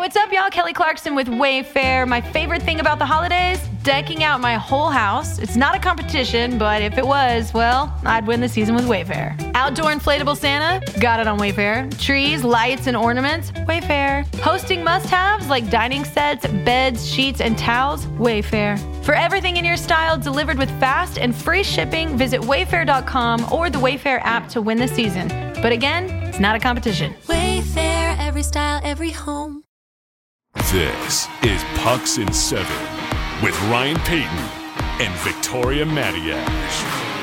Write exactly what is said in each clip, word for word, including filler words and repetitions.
What's up, y'all? Kelly Clarkson with Wayfair. My favorite thing about the holidays? Decking out my whole house. It's not a competition, but if it was, well, I'd win the season with Wayfair. Outdoor inflatable Santa? Got it on Wayfair. Trees, lights, and ornaments? Wayfair. Hosting must-haves like dining sets, beds, sheets, and towels? Wayfair. For everything in your style delivered with fast and free shipping, visit wayfair dot com or the Wayfair app to win the season. But again, it's not a competition. Wayfair, every style, every home. This is Pucks in Seven with Ryan Payton and Victoria Matiash.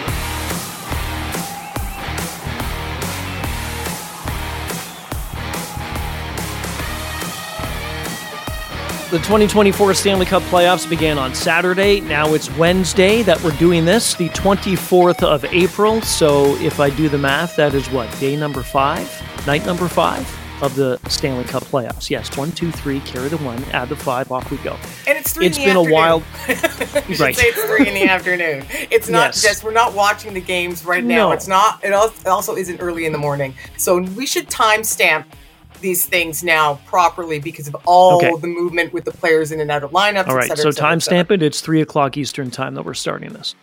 The twenty twenty-four Stanley Cup playoffs began on Saturday. Now it's Wednesday that we're doing this, the twenty-fourth of April. So if I do the math, that is what, day number five, night number five of the Stanley Cup playoffs. Yes, one, two, three, carry the one, add the five, off we go. And it's three It's in the been afternoon. a wild... you should Right. say it's three in the afternoon. It's not Yes. just, we're not watching the games right now. No. It's not, it al- it also isn't early in the morning. So we should timestamp these things now properly because of all Okay. the movement with the players in and out of lineups, All et right, cetera, so et cetera, et cetera. timestamp it. It's three o'clock Eastern time that we're starting this.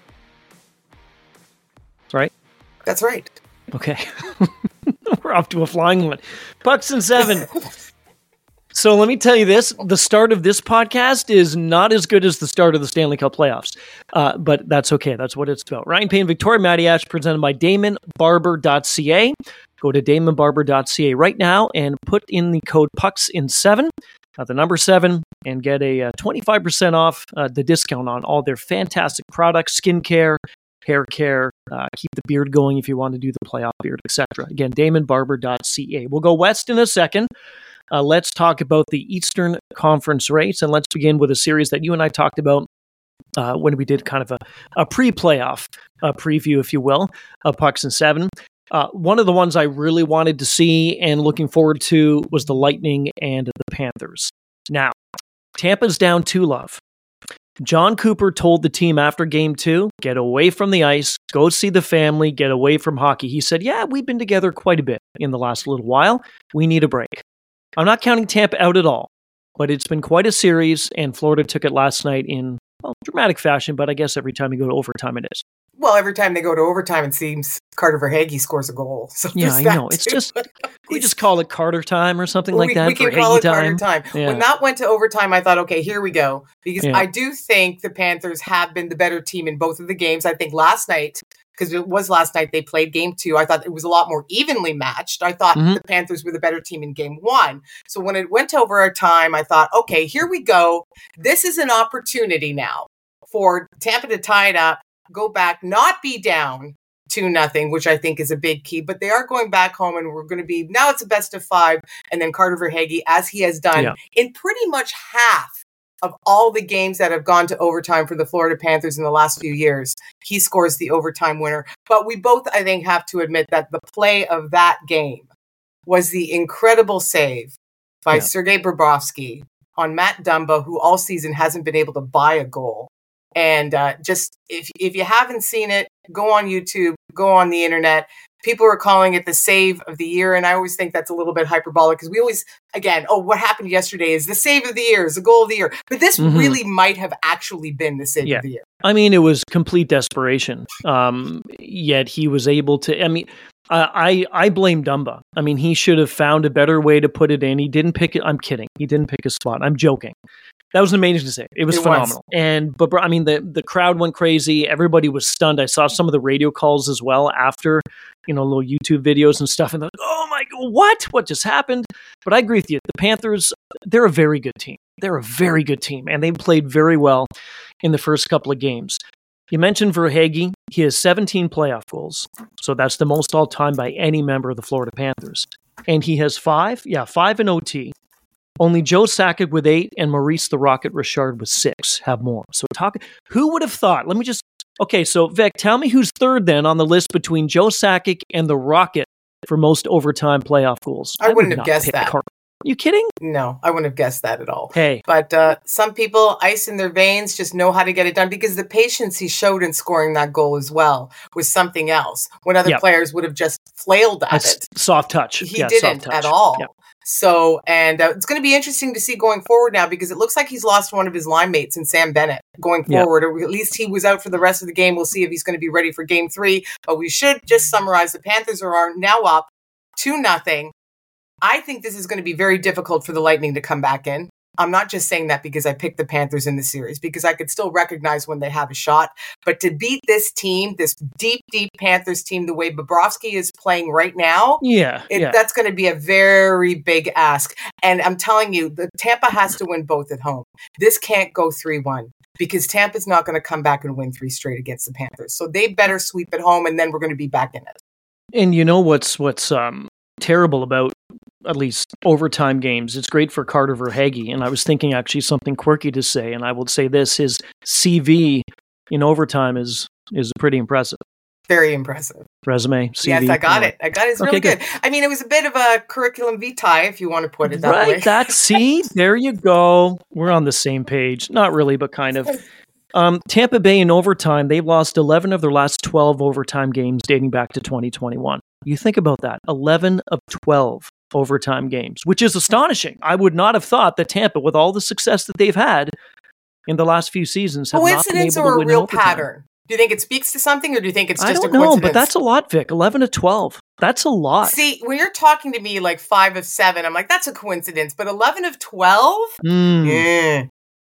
Right? That's right. Okay. We're off to a flying one. Pucks and seven. So let me tell you this. The start of this podcast is not as good as the start of the Stanley Cup playoffs. Uh, but that's okay. That's what it's about. Ryan Payne, Victoria Matiash, presented by Damon Barber dot c a. Go to Damon Barber dot c a right now and put in the code Pucks in seven, uh, the number seven, and get a uh, twenty-five percent off uh, the discount on all their fantastic products, skincare, hair care, uh, keep the beard going if you want to do the playoff beard, et cetera. Again, Damon Barber dot c a. We'll go west in a second. Uh, let's talk about the Eastern Conference race, and let's begin with a series that you and I talked about uh, when we did kind of a, a pre-playoff uh, preview, if you will, of Pucks and Seven. Uh, one of the ones I really wanted to see and looking forward to was the Lightning and the Panthers. Now, Tampa's down two love. John Cooper told the team after game two, get away from the ice, go see the family, get away from hockey. He said, yeah, we've been together quite a bit in the last little while. We need a break. I'm not counting Tampa out at all, but it's been quite a series, and Florida took it last night in, well, dramatic fashion, but I guess every time you go to overtime it is. Well, every time they go to overtime, it seems Carter Verhaeghe scores a goal. So Yeah, there's I that know. It's too. just, we just call it Carter time or something like we, that. we can Verhaeghe call it time. Carter time. Yeah. When that went to overtime, I thought, okay, here we go. Because Yeah. I do think the Panthers have been the better team in both of the games. I think last night, because it was last night they played game two, I thought it was a lot more evenly matched. I thought Mhm. the Panthers were the better team in game one. So when it went to overtime, I thought, okay, here we go. This is an opportunity now for Tampa to tie it up, go back, not be down two nothing, which I think is a big key. But they are going back home, and we're going to be, now it's a best of five, and then Carter Verhaeghe, as he has done Yeah. in pretty much half of all the games that have gone to overtime for the Florida Panthers in the last few years, he scores the overtime winner. But we both, I think, have to admit that the play of that game was the incredible save by Yeah. Sergei Bobrovsky on Matt Dumba, who all season hasn't been able to buy a goal. And uh, just, if if you haven't seen it, go on YouTube, go on the internet. People are calling it the save of the year. And I always think that's a little bit hyperbolic because we always, again, oh, what happened yesterday is the save of the year, is the goal of the year. But this Mhm. really might have actually been the save Yeah. of the year. I mean, it was complete desperation. Um, yet he was able to. I mean, I I blame Dumba. I mean, he should have found a better way to put it in. He didn't pick it. I'm kidding. He didn't pick a spot. I'm joking. That was amazing to say. It was It was. phenomenal. And but I mean, the the crowd went crazy. Everybody was stunned. I saw some of the radio calls as well after, you know, little YouTube videos and stuff. And they're like, oh my god, what? What just happened? But I agree with you. The Panthers, they're a very good team. They're a very good team, and they played very well in the first couple of games. You mentioned Verhaeghe. He has seventeen playoff goals. So that's the most all time by any member of the Florida Panthers. And he has five, yeah, five in O T. Only Joe Sakic with eight and Maurice the Rocket Richard with six have more. So talk, who would have thought? Let me just, okay, so Vic, tell me who's third then on the list between Joe Sakic and the Rocket for most overtime playoff goals. I wouldn't would have not guessed pick that. Car- You kidding? No, I wouldn't have guessed that at all. Hey. But uh, some people, ice in their veins, just know how to get it done because the patience he showed in scoring that goal as well was something else. When other Yep. players would have just flailed at That's it. soft touch. He yeah, didn't soft touch. at all. Yep. So, and uh, it's going to be interesting to see going forward now because it looks like he's lost one of his line mates in Sam Bennett going Yeah. forward, or at least he was out for the rest of the game. We'll see if he's going to be ready for game three. But we should just summarize the Panthers are now up two nothing. I think this is going to be very difficult for the Lightning to come back in. I'm not just saying that because I picked the Panthers in the series, because I could still recognize when they have a shot. But to beat this team, this deep, deep Panthers team, the way Bobrovsky is playing right now, Yeah. it, yeah. that's going to be a very big ask. And I'm telling you, the Tampa has to win both at home. This can't go three one because Tampa's not going to come back and win three straight against the Panthers. So they better sweep at home, and then we're going to be back in it. And you know what's what's um, terrible about at least overtime games? It's great for Carter Verhaeghe, and I was thinking actually something quirky to say, and I will say this: his C V in overtime is is pretty impressive. Very impressive. Resume, C V. Yes, I got yeah. it. I got it. It's Okay, really good. good. I mean, it was a bit of a curriculum vitae, if you want to put it that right, way. that's see, there you go. We're on the same page. Not really, but kind of. Um, Tampa Bay in overtime, they've lost eleven of their last twelve overtime games dating back to twenty twenty-one. You think about that. eleven of twelve overtime games, which is astonishing. I would not have thought that Tampa, with all the success that they've had in the last few seasons, have not been Coincidence able to or a win real overtime. pattern? Do you think it speaks to something, or do you think it's I just don't a coincidence? know, but that's a lot, Vic. eleven to twelve. That's a lot. See, when you're talking to me like five of seven, I'm like, that's a coincidence. But eleven of twelve? Mm. Yeah.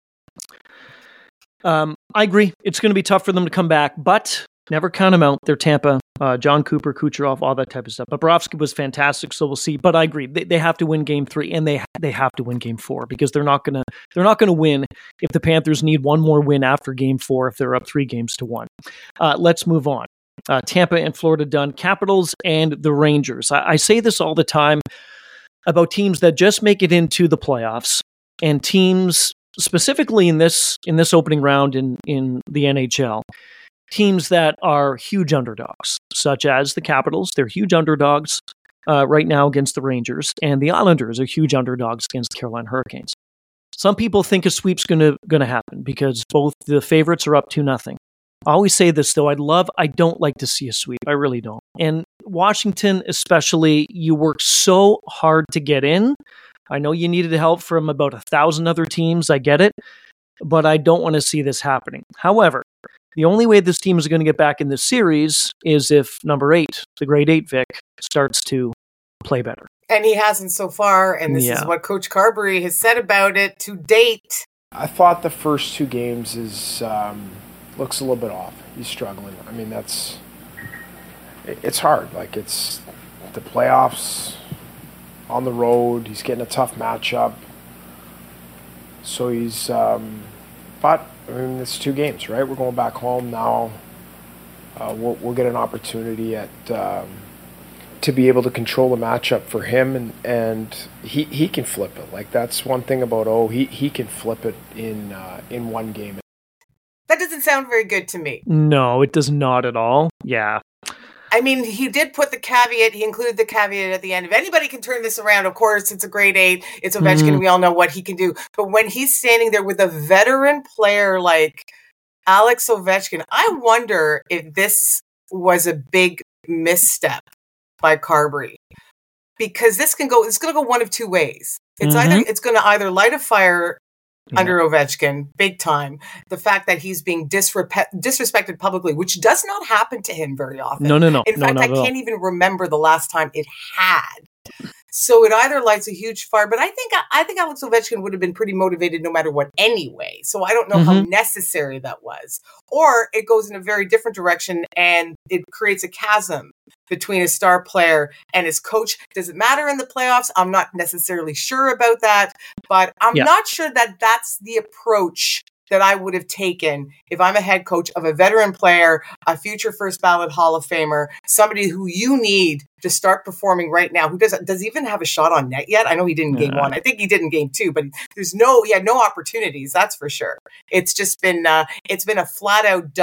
Um, I agree. It's going to be tough for them to come back, but never count them out. They're Tampa, uh, John Cooper, Kucherov, all that type of stuff. Bobrovsky was fantastic, so we'll see. But I agree. They, they have to win game three, and they they have to win game four because they're not gonna they're not gonna win if the Panthers need one more win after game four if they're up three games to one. Uh, let's move on. Uh, Tampa and Florida done. Capitals and the Rangers. I, I say this all the time about teams that just make it into the playoffs and teams specifically in this in this opening round in, in the N H L, teams that are huge underdogs, such as the Capitals. They're huge underdogs uh, right now against the Rangers, and the Islanders are huge underdogs against the Carolina Hurricanes. Some people think a sweep's going to going to happen because both the favorites are up two nothing. I always say this though: I'd love, I don't like to see a sweep. I really don't. And Washington, especially, you work so hard to get in. I know you needed help from about a thousand other teams. I get it, but I don't want to see this happening. However, the only way this team is going to get back in this series is if number eight, the grade eight Vic, starts to play better. And he hasn't so far, and this Yeah. is what Coach Carberry has said about it to date. I thought the first two games is um, looks a little bit off. He's struggling. I mean, that's it, it's hard. Like it's the playoffs on the road. He's getting a tough matchup. So he's, um, but I mean, it's two games, right? We're going back home now. Uh, we'll, we'll get an opportunity at um, to be able to control the matchup for him, and, and he, he can flip it. Like that's one thing about O. He he can flip it in uh, in one game. That doesn't sound very good to me. No, it does not at all. Yeah. I mean, he did put the caveat, he included the caveat at the end. If anybody can turn this around, of course, it's a grade eight. It's Ovechkin. Mhm. We all know what he can do. But when he's standing there with a veteran player like Alex Ovechkin, I wonder if this was a big misstep by Carberry. Because this can go, it's going to go one of two ways. It's Mhm. either, it's going to either light a fire Yeah. under Ovechkin, big time. The fact that he's being disrepe- disrespected publicly, which does not happen to him very often. No, no, no. In no, fact, not I at all. can't even remember the last time it had. So it either lights a huge fire, but I think I think Alex Ovechkin would have been pretty motivated no matter what anyway. So I don't know how Mhm. necessary that was. Or it goes in a very different direction and it creates a chasm between a star player and his coach. Does it matter in the playoffs? I'm not necessarily sure about that, but I'm Yeah. not sure that that's the approach that I would have taken if I'm a head coach of a veteran player, a future first ballot Hall of Famer, somebody who you need to start performing right now, who does does he even have a shot on net yet? I know he did in game Yeah. one. I think he did in game two, but there's no, he had no opportunities. That's for sure. It's just been, uh, it's been a flat out dud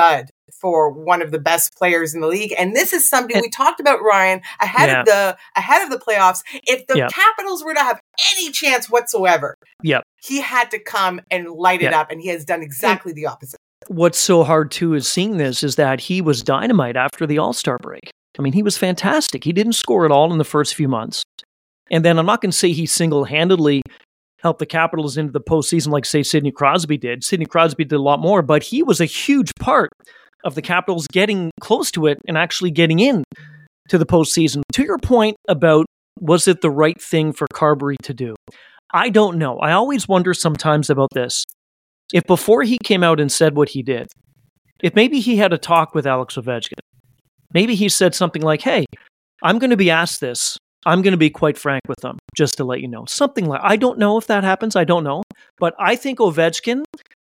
for one of the best players in the league. And this is something And- we talked about, Ryan, ahead Yeah. of the ahead of the playoffs. If the Yeah. Capitals were to have any chance whatsoever, Yep. he had to come and light it Yeah. up, and he has done exactly the opposite. What's so hard too is seeing this is that he was dynamite after the All-Star break. I mean, he was fantastic. He didn't score at all in the first few months. And then I'm not going to say he single-handedly helped the Capitals into the postseason like, say, Sidney Crosby did. Sidney Crosby did a lot more, but he was a huge part of the Capitals getting close to it and actually getting in to the postseason. To your point about was it the right thing for Carbery to do? I don't know. I always wonder sometimes about this. If before he came out and said what he did, if maybe he had a talk with Alex Ovechkin, maybe he said something like, hey, I'm going to be asked this. I'm going to be quite frank with them, just to let you know. Something like, I don't know if that happens. I don't know. But I think Ovechkin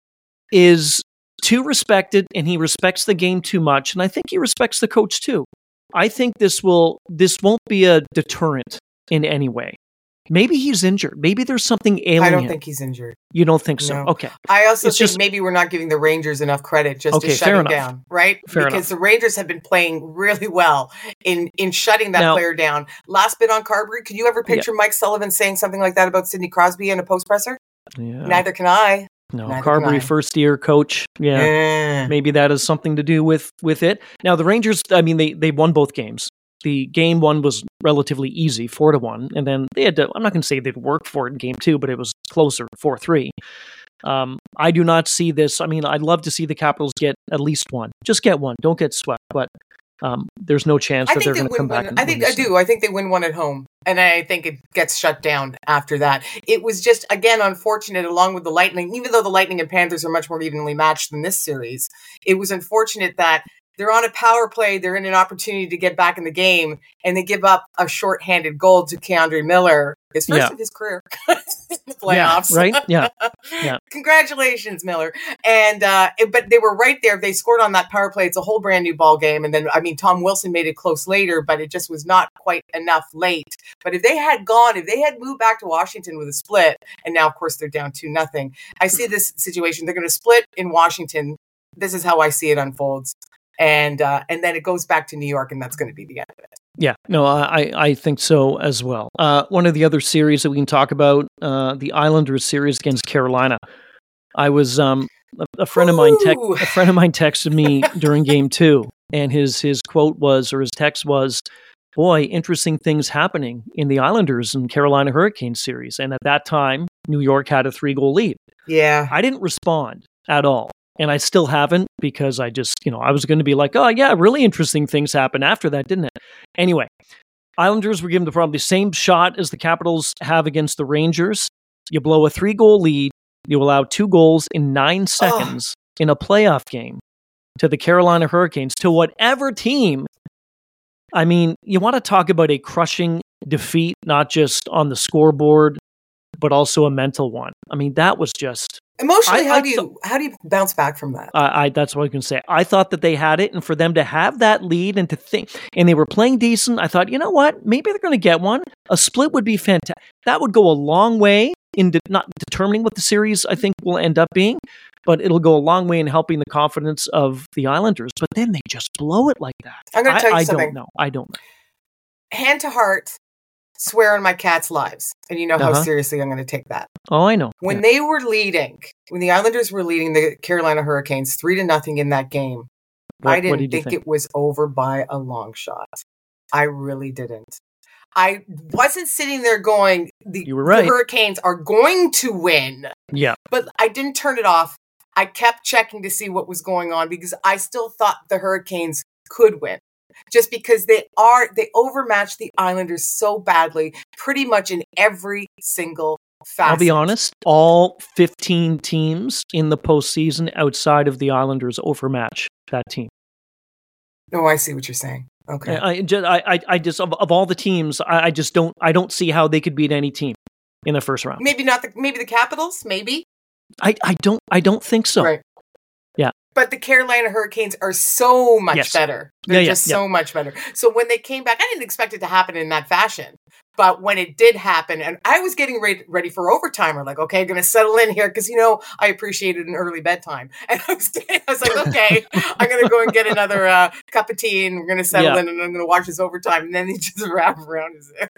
is too respected and he respects the game too much. And I think he respects the coach too. I think this will, this won't be a deterrent in any way. Maybe he's injured. Maybe there's something ailing I don't him. think he's injured. You don't think so? No. Okay. I also It's think just- maybe we're not giving the Rangers enough credit just Okay, to shut fair him enough. down, right? Fair because enough. the Rangers have been playing really well in in shutting that Now- player down. Last bit on Carbery, could you ever picture Mike Sullivan saying something like that about Sidney Crosby in a post presser? Yeah. Neither can I. No, neither can I. Carbery, first year coach. Yeah. Eh. Maybe that has something to do with with it. Now the Rangers, I mean, they they won both games. The game one was relatively easy, four to one, and then they had to. I'm not going to say they'd worked for it in game two, but it was closer, four three. Um, I do not see this. I mean, I'd love to see the Capitals get at least one. Just get one. Don't get swept. But um, there's no chance I that they're think they going to come win back. one. and I think win I this. do. I think they win one at home, and I think it gets shut down after that. It was just again unfortunate, along with the Lightning. Even though the Lightning and Panthers are much more evenly matched than this series, it was unfortunate that they're on a power play. They're in an opportunity to get back in the game, and they give up a shorthanded goal to Keandre Miller, his first Yeah. of his career in the playoffs. Yeah, right? Yeah. Yeah. Congratulations, Miller. And uh, but they were right there. If they scored on that power play, it's a whole brand new ball game. And then, I mean, Tom Wilson made it close later, but it just was not quite enough late. But if they had gone, if they had moved back to Washington with a split, and now, of course, they're down two nothing. I see this situation. They're going to split in Washington. This is how I see it unfolds. And uh, and then it goes back to New York, and that's going to be the end of it. Yeah, no, I, I think so as well. Uh, one of the other series that we can talk about, uh, the Islanders series against Carolina. I was um, a, a friend of mine. Te- Ooh. a friend of mine texted me during Game Two, and his his quote was, or his text was, "Boy, interesting things happening in the Islanders and Carolina Hurricanes series." And at that time, New York had a three goal lead. Yeah. I didn't respond at all. And I still haven't because I just, you know, I was going to be like, oh, yeah, really interesting things happened after that, didn't it? Anyway, Islanders were given the probably same shot as the Capitals have against the Rangers. You blow a three-goal lead. You allow two goals in nine seconds in a playoff game to the Carolina Hurricanes, to whatever team. I mean, you want to talk about a crushing defeat, not just on the scoreboard, but also a mental one. I mean, that was just... Emotionally, I- how I do you thought- how do you bounce back from that? I, I that's what I can say. I thought that they had it, and for them to have that lead and to think, and they were playing decent. I thought, you know what? Maybe they're going to get one. A split would be fantastic. That would go a long way in de- not determining what the series I think will end up being, but it'll go a long way in helping the confidence of the Islanders. But then they just blow it like that. I'm going I- to tell you I something. don't know. I don't know. Hand to heart, swear on my cat's lives, and you know how Uh-huh. seriously I'm going to take that. Oh, I know. When Yeah. they were leading, when the Islanders were leading the Carolina Hurricanes three to nothing in that game, What- I what didn't did you think, it was over by a long shot. I really didn't. I wasn't sitting there going, the, You were right. the Hurricanes are going to win, Yeah. but I didn't turn it off. I kept checking to see what was going on because I still thought the Hurricanes could win. Just because they are, they overmatched the Islanders so badly, pretty much in every single facet. I'll be honest. All fifteen teams in the postseason outside of the Islanders overmatch that team. Oh, I see what you're saying. Okay. I, I just, I, I- I just of, of all the teams, I, I just don't, I don't see how they could beat any team in the first round. Maybe not the, maybe the Capitals, maybe. I, I don't, I don't think so. Right. Yeah, But the Carolina Hurricanes are so much Yes. better. They're Yeah, yeah, just yeah. so much better. So when they came back, I didn't expect it to happen in that fashion. But when it did happen, and I was getting ready, ready for overtime, we're like, okay, going to settle in here because, you know, I appreciated an early bedtime. And I was, I was like, okay, I'm going to go and get another uh, cup of tea and we're going to settle Yeah. in and I'm going to watch this overtime. And then he just wrap around his ear.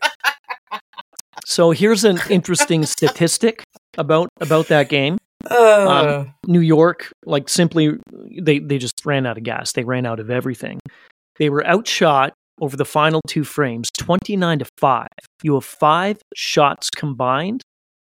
So here's an interesting statistic about about that game. Uh, Um, New York, like simply, they, they just ran out of gas. They ran out of everything. They were outshot over the final two frames, twenty-nine to five. You have five shots combined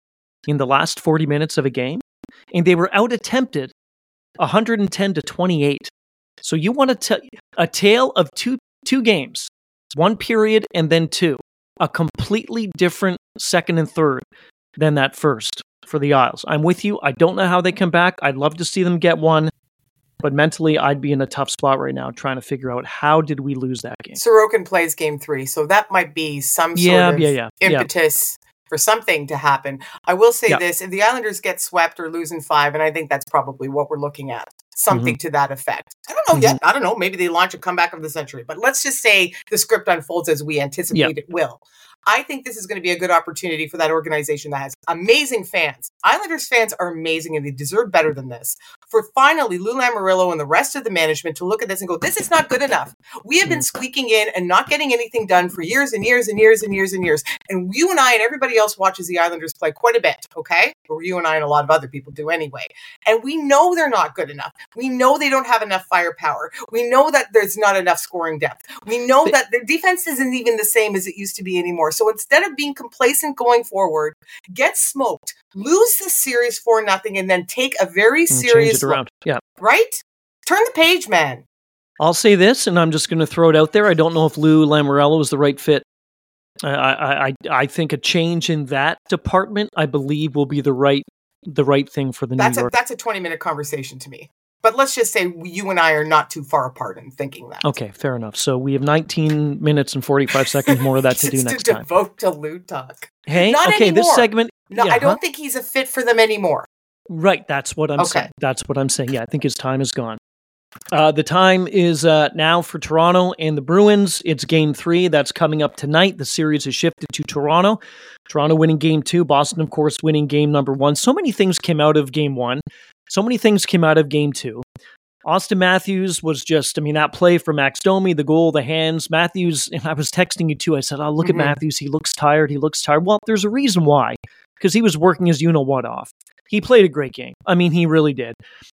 in the last forty minutes of a game, and they were out attempted one hundred ten to twenty-eight. So you want to tell a tale of two two games, one period and then two, a completely different second and third than that first for the Isles. I'm with you. I don't know how they come back. I'd love to see them get one, but mentally I'd be in a tough spot right now trying to figure out how did we lose that game. Sorokin plays game three, so that might be some Yeah, sort of yeah, yeah, yeah. impetus for something to happen. I will say Yeah. this, if the Islanders get swept or lose in five, and I think that's probably what we're looking at, something Mm-hmm. to that effect. I don't know yet. I don't know. Maybe they launch a comeback of the century, but let's just say the script unfolds as we anticipate Yeah. it will. I think this is going to be a good opportunity for that organization that has amazing fans. Islanders fans are amazing and they deserve better than this. For finally Lou Lamoriello and the rest of the management to look at this and go, this is not good enough. We have been squeaking in and not getting anything done for years and years and years and years and years. And you and I and everybody else watches the Islanders play quite a bit, okay? Or you and I and a lot of other people do anyway. And we know they're not good enough. We know they don't have enough firepower. We know that there's not enough scoring depth. We know that their defense isn't even the same as it used to be anymore. So instead of being complacent going forward, get smoked, lose the series for nothing, and then take a very And serious change it around. Yeah. look, right? Turn the page, man. I'll say this, and I'm just going to throw it out there. I don't know if Lou Lamoriello is the right fit. I, I, I, I think a change in that department, I believe, will be the right, the right thing for the That's New a York. that's a twenty minute conversation to me. But let's just say you and I are not too far apart in thinking that. Okay, fair enough. So we have nineteen minutes and forty-five seconds more of that to do Just next to time. devote to Lou talk. Hey, Not okay, this anymore. segment. No, yeah, I don't huh? think he's a fit for them anymore. Right, that's what I'm Okay. saying. That's what I'm saying. Yeah, I think his time is gone. Uh, the time is uh, now for Toronto and the Bruins. It's game three. That's coming up tonight. The series has shifted to Toronto. Toronto winning game two. Boston, of course, winning game number one. So many things came out of game one. So many things came out of game two. Austin Matthews was just, I mean, that play for Max Domi, the goal, the hands. Matthews, and I was texting you too. I said, oh, look Mhm. at Matthews. He looks tired. He looks tired. Well, there's a reason why. Because he was working his you-know-what off. He played a great game. I mean, he really did.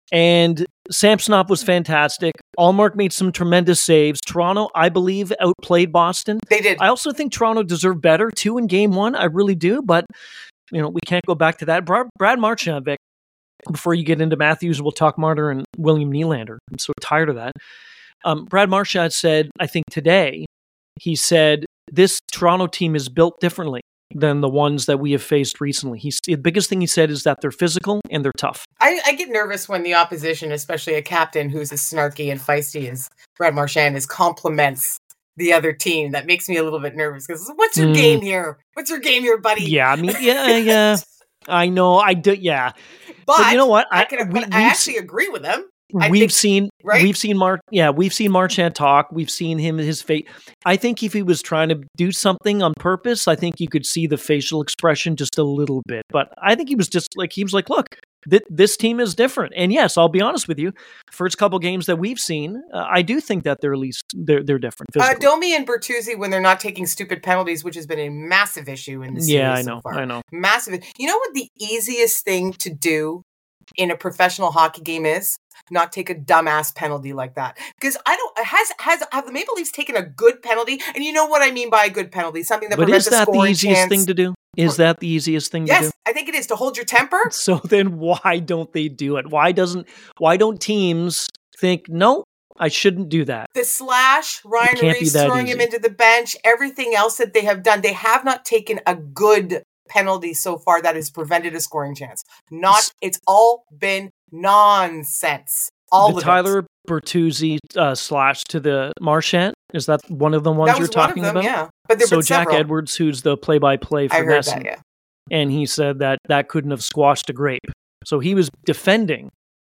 And Samsonov was fantastic. Allmark made some tremendous saves. Toronto, I believe, outplayed Boston. They did. I also think Toronto deserved better, too, in game one. I really do. But, you know, we can't go back to that. Brad, Brad Marchand, Vic, before you get into Matthews, we'll talk Martyr and William Nylander. I'm so tired of that. Um, Brad Marchand said, I think today, he said, this Toronto team is built differently than the ones that we have faced recently. He's, the biggest thing he said is that they're physical and they're tough. I, I get nervous when the opposition, especially a captain who's as snarky and feisty as Brad Marchand is, compliments the other team. That makes me a little bit nervous because what's your Mm. game here? What's your game here, buddy? Yeah, I mean, yeah, yeah. I know, I do, yeah. But, But you know what? I, I- can, we- but I we've actually agree with them. I we've think- seen right? we've seen Mar yeah we've seen Marchand talk. We've seen him his face. I think if he was trying to do something on purpose, I think you could see the facial expression just a little bit. But I think he was just like he was like, look, th- this team is different. And yes, I'll be honest with you. First couple games that we've seen, uh, I do think that they're at least they're they're different. Uh, physically. Domi and Bertuzzi, when they're not taking stupid penalties, which has been a massive issue in the series yeah, I so know, far. I know. Massive. You know what the easiest thing to do in a professional hockey game is? Not take a dumbass penalty like that. Because I don't has has have the Maple Leafs taken a good penalty? And you know what I mean by a good penalty? Something that But prevents is a that the scoring easiest chance. thing to do? Is that the easiest thing to do? Yes, I think it is to hold your temper. So then why don't they do it? Why doesn't why don't teams think, no, I shouldn't do that? The slash, Ryan can't be Reeves that throwing him easy. into the bench, everything else that they have done, they have not taken a good penalty so far that has prevented a scoring chance. Not, it's all been nonsense. All the of Tyler it. Bertuzzi uh, slash to the Marchand, is that one of the ones That you're was one talking of them, about? yeah. But there So been Jack several. Edwards, who's the play-by-play for I heard Nesson, that, yeah. and he said that that couldn't have squashed a grape. So he was defending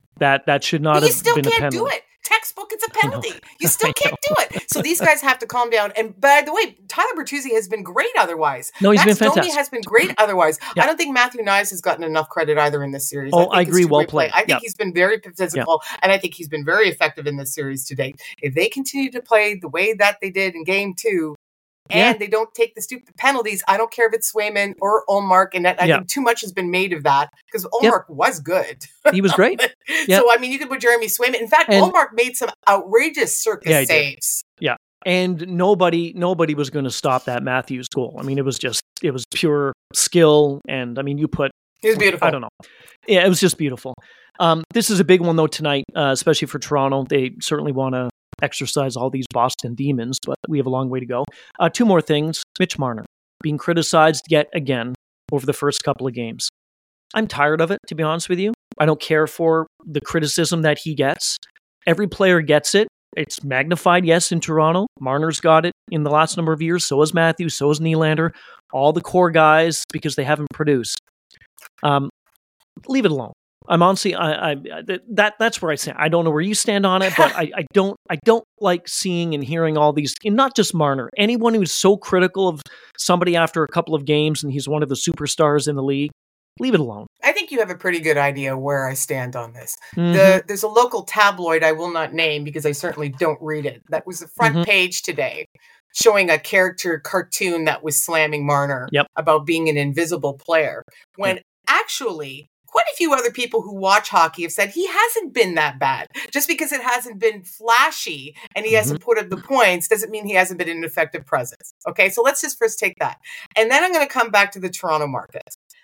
That that should not But you have still been a can't penalty. do it. Textbook, it's a penalty. You still can't do it. So these guys have to calm down. And by the way, Tyler Bertuzzi has been great otherwise. No, he's Max been Domi fantastic. has been great otherwise. Yeah. I don't think Matthew Nyes has gotten enough credit either in this series. Oh, think I it's agree. two Well great play. played. I think Yeah. he's been very physical, and I think he's been very effective in this series to date. If they continue to play the way that they did in game two, and Yeah. they don't take the stupid penalties, I don't care if it's Swayman or Ullmark, and that, I Yeah. think too much has been made of that because Ullmark Yep. was good. He was great. Yeah. So, I mean, you could put Jeremy Swayman. In fact, And- Ullmark made some outrageous circus Yeah, he did. saves. Yeah. And nobody nobody was going to stop that Matthews goal. I mean, it was just it was pure skill. And I mean, you put He was beautiful. I don't know. Yeah, it was just beautiful. Um, this is a big one though tonight, uh, especially for Toronto. They certainly want to exercise all these Boston demons, but we have a long way to go. Uh, two more things. Mitch Marner being criticized yet again over the first couple of games. I'm tired of it, to be honest with you. I don't care for the criticism that he gets. Every player gets it. It's magnified, yes, in Toronto. Marner's got it in the last number of years. So has Matthews. So has Nylander. All the core guys, because they haven't produced. Um, leave it alone. I'm honestly, I, I that that's where I stand. I don't know where you stand on it, but I, I don't, I don't like seeing and hearing all these. And not just Marner. Anyone who's so critical of somebody after a couple of games, and he's one of the superstars in the league. Leave it alone. I think you have a pretty good idea where I stand on this. Mhm. The, there's a local tabloid I will not name because I certainly don't read it. That was the front Mhm. page today, showing a character cartoon that was slamming Marner Yep. about being an invisible player. When Yep. actually, quite a few other people who watch hockey have said he hasn't been that bad. Just because it hasn't been flashy and he Mm-hmm. hasn't put up the points doesn't mean he hasn't been an effective presence. Okay, so let's just first take that. And then I'm going to come back to the Toronto market.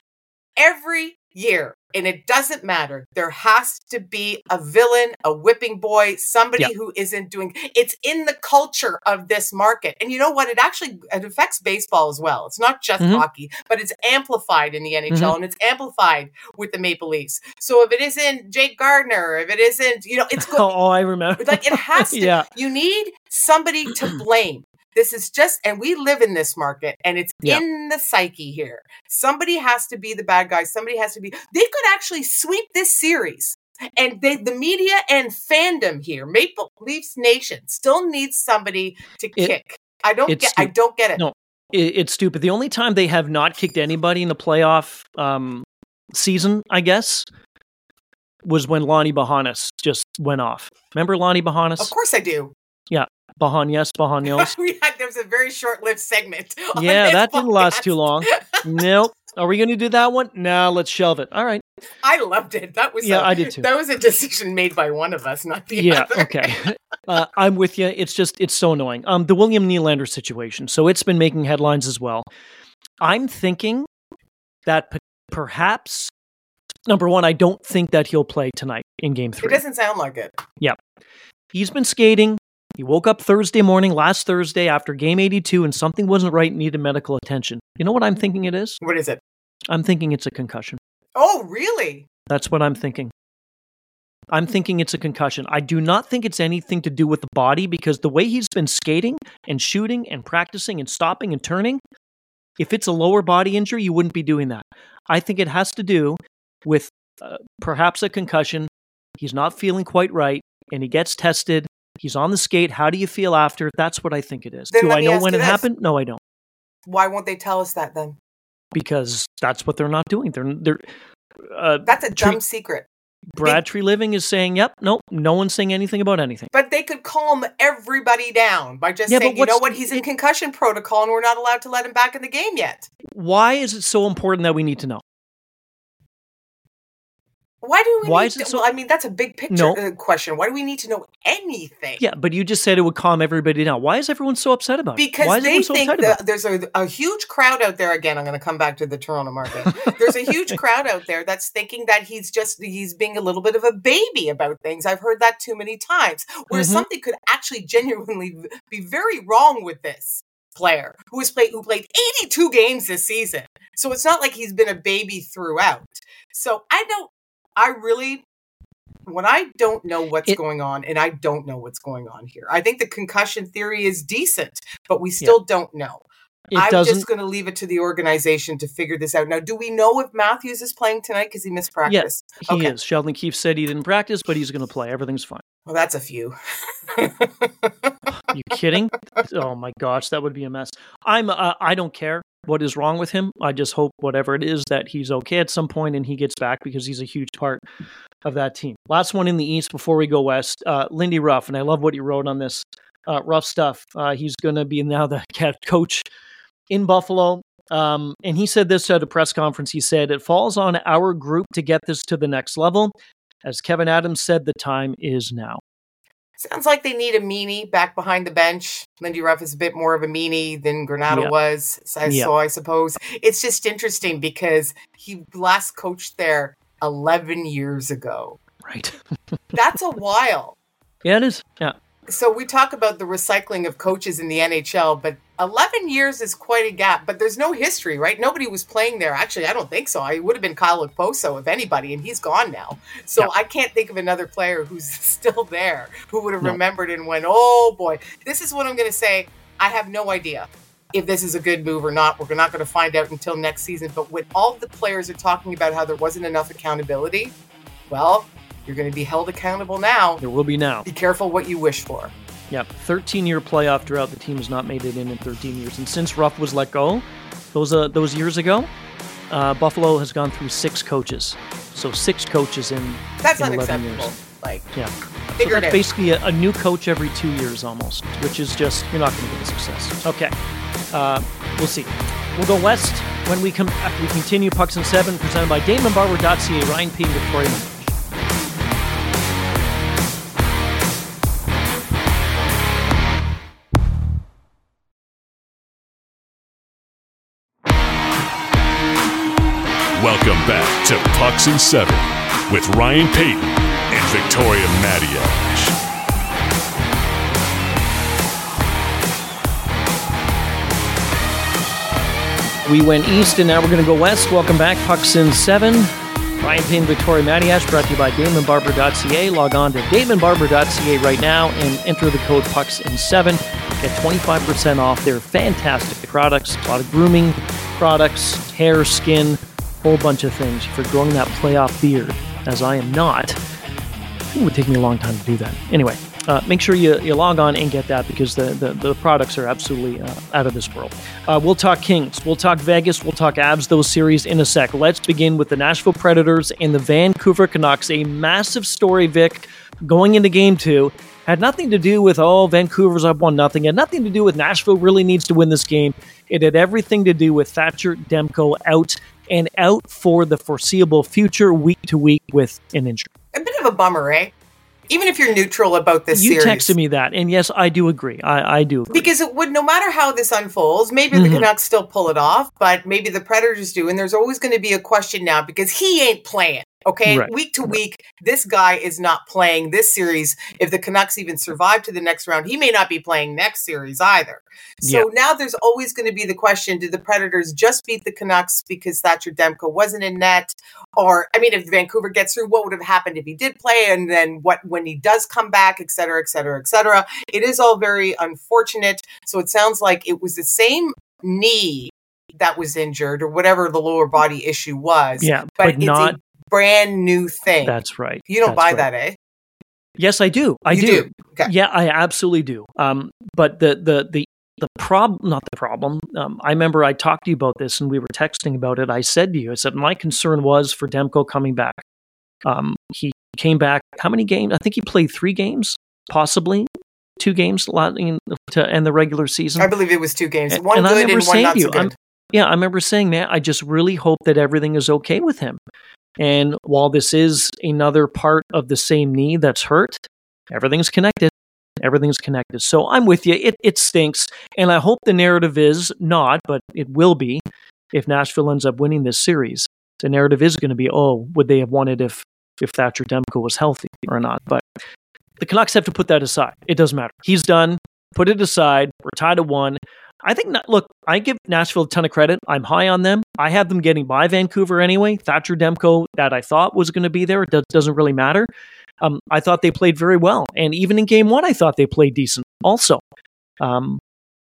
Every year, and it doesn't matter, there has to be a villain, a whipping boy, somebody Yep. who isn't doing it's in the culture of this market. And you know what? It actually it affects baseball as well. It's not just Mhm. hockey, but it's amplified in the N H L and it's amplified with the Maple Leafs. So if it isn't Jake Gardner, if it isn't, you know, it's Oh, go- oh, I remember. like it has to. Yeah. You need somebody to blame. This is just, and we live in this market, and it's Yeah. in the psyche here. Somebody has to be the bad guy. Somebody has to be. They could actually sweep this series, and they, the media and fandom here, Maple Leafs Nation, still needs somebody to It- kick. I don't it's get. I stu- don't get it. No. It, it's stupid. The only time they have not kicked anybody in the playoff um, season, I guess, was when Lonnie Bahanas just went off. Remember Lonnie Bahanas? Of course, I do. Bahan, yes, Bahan, yes. we had there was a very short-lived segment. on Yeah, this that didn't last podcast. too long. Nope. Are we going to do that one? No, let's shelve it. All right. I loved it. That was Yeah, a, I did too. That was a decision made by one of us, not the Yeah, other. okay. Uh, I'm with you. It's just, it's so annoying. Um, the William Nylander situation. So it's been making headlines as well. I'm thinking that p- perhaps, number one, I don't think that he'll play tonight in game It three. doesn't sound like it. He's been skating. He woke up Thursday morning, last Thursday, after game eighty-two, and something wasn't right and needed medical attention. You know what I'm thinking it is? What is it? I'm thinking it's a concussion. Oh, really? That's what I'm thinking. I'm thinking it's a concussion. I do not think it's anything to do with the body because the way he's been skating and shooting and practicing and stopping and turning, if it's a lower body injury, you wouldn't be doing that. I think it has to do with uh, perhaps a concussion. He's not feeling quite right and he gets tested. He's on the skate. How do you feel after? That's what I think it is. Then Do let I me know ask when you it this. happened? No, I don't. Why won't they tell us that then? Because that's what they're not doing. They're they're uh, That's a Tre- dumb secret. Brad Tree Living is saying, "Yep, nope, no one's saying anything about anything." But they could calm everybody down by just Yeah, but saying, you know what's- what, he's in concussion protocol and we're not allowed to let him back in the game yet. Why is it so important that we need to know? Why do we Why need is it to, so- well, I mean, that's a big picture No. uh, question. Why do we need to know anything? Yeah, but you just said it would calm everybody down. Why is everyone so upset about it? Because Why is they everyone so think upset about that there's a, a huge crowd out there. Again, I'm going to come back to the Toronto market. There's a huge crowd out there that's thinking that he's just, he's being a little bit of a baby about things. I've heard that too many times, where Mhm. something could actually genuinely be very wrong with this player who has played, who played eighty-two games this season. So it's not like he's been a baby throughout. So I don't, I really, when I don't know what's It- going on, and I don't know what's going on here, I think the concussion theory is decent, but we still don't know. it I'm doesn't. just going to leave it to the organization to figure this out. Now, do we know if Matthews is playing tonight because he missed practice? Yeah, he okay. is. Sheldon Keefe said he didn't practice, but he's going to play. Everything's fine. Well, that's a few. You kidding? Oh my gosh, that would be a mess. I'm. Uh, I don't care what is wrong with him. I just hope whatever it is that he's okay at some point and he gets back because he's a huge part of that team. Last one in the East before we go West. Uh, Lindy Ruff, and I love what you wrote on this. Uh, rough stuff. Uh, he's going to be now the head coach in Buffalo. Um, and he said this at a press conference. He said, "It falls on our group to get this to the next level. As Kevin Adams said, the time is now." Sounds like they need a meanie back behind the bench. Lindy Ruff is a bit more of a meanie than Granato yeah. was. So, yeah. so I suppose it's just interesting because he last coached there eleven years ago. Right. That's a while. Yeah, it is. Yeah. So we talk about the recycling of coaches in the N H L, but eleven years is quite a gap. But there's no history, right? Nobody was playing there. Actually, I don't think so. I would have been Kyle Okposo, if anybody, and he's gone now. So yeah. I can't think of another player who's still there who would have no. remembered and went, oh boy, this is what I'm going to say. I have no idea if this is a good move or not. We're not going to find out until next season. But when all the players are talking about how there wasn't enough accountability, well, you're going to be held accountable now. There will be now. Be careful what you wish for. Yep. thirteen-year playoff drought. The team has not made it in in thirteen years. And since Ruff was let go, those uh, those years ago, uh, Buffalo has gone through six coaches. So six coaches in, that's in eleven years. Like, yeah. So that's basically a, a new coach every two years almost, which is just, you're not going to get a success. Okay. Uh, we'll see. We'll go west when we come. We continue Pucks and Seven, presented by Damon Barber dot C A, Ryan P. and Victoria. Welcome back to Pucks and Seven with Ryan Payton and Victoria Matiash. We went east and now we're going to go west. Welcome back, Pucks and Seven. Ryan Payton, Victoria Matiash, brought to you by Damon Barber dot C A. Log on to Damon Barber dot C A right now and enter the code Pucks and Seven. Get twenty-five percent off their fantastic products. A lot of grooming products, hair, skin, whole bunch of things for growing that playoff beard, as I am not. It would take me a long time to do that. Anyway, uh, make sure you, you log on and get that because the, the, the products are absolutely uh, out of this world. Uh, we'll talk Kings, we'll talk Vegas, we'll talk Avs, those series in a sec. Let's begin with the Nashville Predators and the Vancouver Canucks. A massive story, Vic, going into game two. Had nothing to do with, oh, Vancouver's up one nothing. Had nothing to do with Nashville really needs to win this game. It had everything to do with Thatcher Demko out and out for the foreseeable future, week to week with an injury. A bit of a bummer, eh? Even if you're neutral about this you series. You texted me that, and yes, I do agree. I, I do agree. Because it would, no matter how this unfolds, maybe mm-hmm. the Canucks still pull it off, but maybe the Predators do, and there's always going to be a question now because he ain't playing. Okay, right. Week to week, this guy is not playing this series. If the Canucks even survive to the next round, he may not be playing next series either. So yeah. now there's always going to be the question, did the Predators just beat the Canucks because Thatcher Demko wasn't in net? Or, I mean, if Vancouver gets through, what would have happened if he did play? And then what when he does come back, et cetera, et cetera, et cetera. It is all very unfortunate. So it sounds like it was the same knee that was injured or whatever the lower body issue was. Yeah, but, but it's not... a brand new thing. That's right. You don't That's buy right. that, eh? Yes, I do. I you do. do. Okay. Yeah, I absolutely do. Um, but the the the the problem, not the problem. Um, I remember I talked to you about this, and we were texting about it. I said to you, I said my concern was for Demko coming back. Um, he came back. How many games? I think he played three games, possibly two games to end the regular season. I believe it was two games. One and, good and, and one not so good. I'm, yeah, I remember saying, man, I just really hope that everything is okay with him. And while this is another part of the same knee that's hurt, everything's connected. Everything's connected. So I'm with you. It it stinks. And I hope the narrative is not, but it will be, if Nashville ends up winning this series. The narrative is going to be, oh, would they have won it if, if Thatcher Demko was healthy or not? But the Canucks have to put that aside. It doesn't matter. He's done. Put it aside. We're tied at one. I think, look, I give Nashville a ton of credit. I'm high on them. I have them getting by Vancouver anyway. Thatcher Demko, that I thought was going to be there, it does, doesn't really matter. Um, I thought they played very well. And even in game one, I thought they played decent also. Um,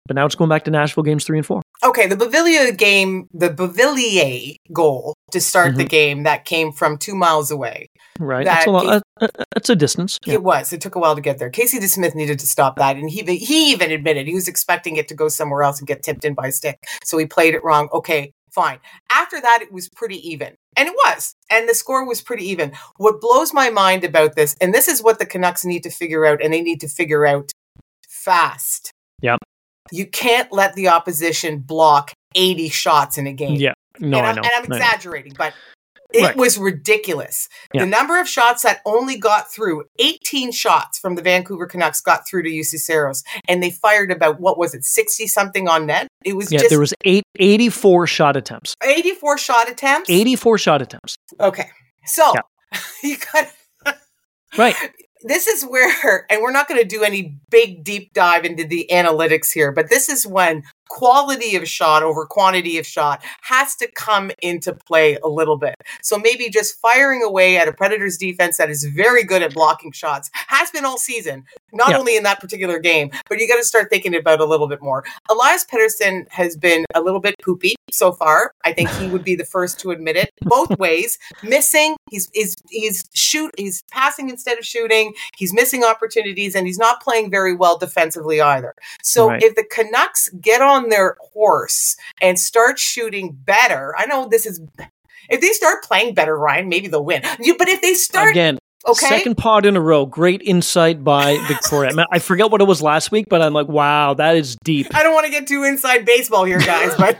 But now it's going back to Nashville games three and four. Okay, the Beauvillier game, the Beauvillier goal to start Mm-hmm. the game that came from two miles away. Right. That That's a, lot, Casey- uh, uh, that's a distance. Yeah. It was. It took a while to get there. Casey DeSmith needed to stop that, and he he even admitted he was expecting it to go somewhere else and get tipped in by a stick. So he played it wrong. Okay, fine. After that, it was pretty even. And it was. And the score was pretty even. What blows my mind about this, and this is what the Canucks need to figure out, and they need to figure out fast. Yep. You can't let the opposition block eighty shots in a game. Yeah. No, and I I'm, know. and I'm I know. exaggerating, but it Right. was ridiculous. Yeah. The number of shots that only got through, eighteen shots from the Vancouver Canucks got through to U C Saros, and they fired about, what was it, sixty something on net? It was Yeah, just there was eight, eighty-four shot attempts. eighty-four shot attempts. eighty-four shot attempts. Okay. So Yeah. you got Right. this is where, and we're not going to do any big deep dive into the analytics here, but this is when quality of shot over quantity of shot has to come into play a little bit. So maybe just firing away at a Predators defense that is very good at blocking shots, has been all season, not Yeah. only in that particular game, but you got to start thinking about it a little bit more. Elias Pettersson has been a little bit poopy so far. I think he would be the first to admit it. Both ways, missing. He's he's he's shoot. He's passing instead of shooting. He's missing opportunities, and he's not playing very well defensively either. So Right. if the Canucks get on their horse and start shooting better, I know this is. If they start playing better, Ryan, maybe they'll win. You, but if they start, Again, okay, second pod in a row. Great insight by Victoria. Man, I forget what it was last week, but I'm like, wow, that is deep. I don't want to get too inside baseball here, guys, but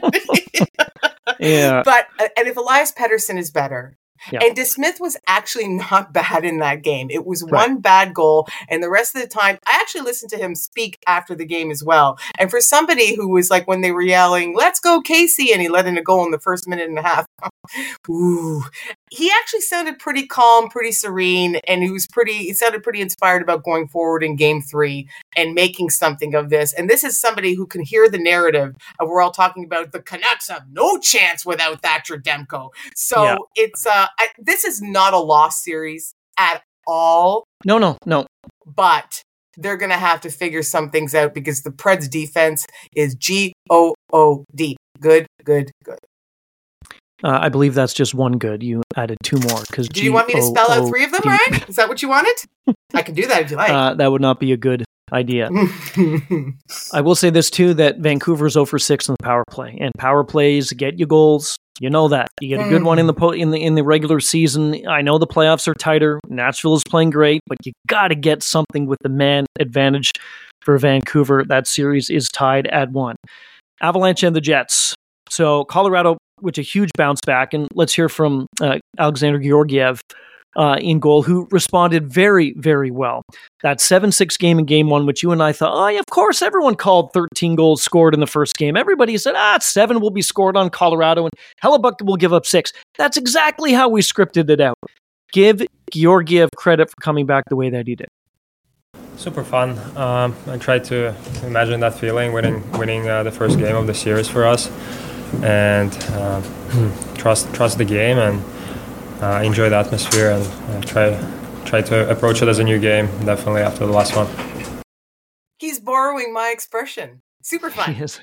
Yeah. but uh, and if Elias Pettersson is better. Yeah. And DeSmith was actually not bad in that game. It was Right. one bad goal, and the rest of the time, I actually listened to him speak after the game as well. And for somebody who was like, when they were yelling, "Let's go, Casey," and he let in a goal in the first minute and a half, ooh, he actually sounded pretty calm, pretty serene, and he was pretty. He sounded pretty inspired about going forward in Game Three and making something of this. And this is somebody who can hear the narrative of we're all talking about the Canucks have no chance without Thatcher Demko. So Yeah. it's uh, I, this is not a lost series at all, No, no, no. but they're gonna have to figure some things out because the Preds defense is G O O D. Good, good, good. Uh, I believe that's just one good. You added two more. Because Do you want me to spell out three of them, Ryan? Is that what you wanted? I can do that if you like. Uh, that would not be a good idea. I will say this too, that Vancouver's zero for six in the power play, and power plays get you goals. You know that you get a good one in the po- in the in the regular season. I know the playoffs are tighter. Nashville is playing great, but you got to get something with the man advantage for Vancouver. That series is tied at one. Avalanche and the Jets. So Colorado, which a huge bounce back, and let's hear from uh, Alexander Georgiev uh, in goal, who responded very, very well. That seven six game in game one, which you and I thought, oh, yeah, of course, everyone called thirteen goals scored in the first game. Everybody said, ah, seven will be scored on Colorado, and Hellebuck will give up six. That's exactly how we scripted it out. Give Georgiev credit for coming back the way that he did. Super fun. Um, I tried to imagine that feeling, winning, winning uh, the first game of the series for us, and uh, trust trust the game and uh, enjoy the atmosphere and uh, try try to approach it as a new game. Definitely after the last one. He's borrowing my expression. Super fun. Yes.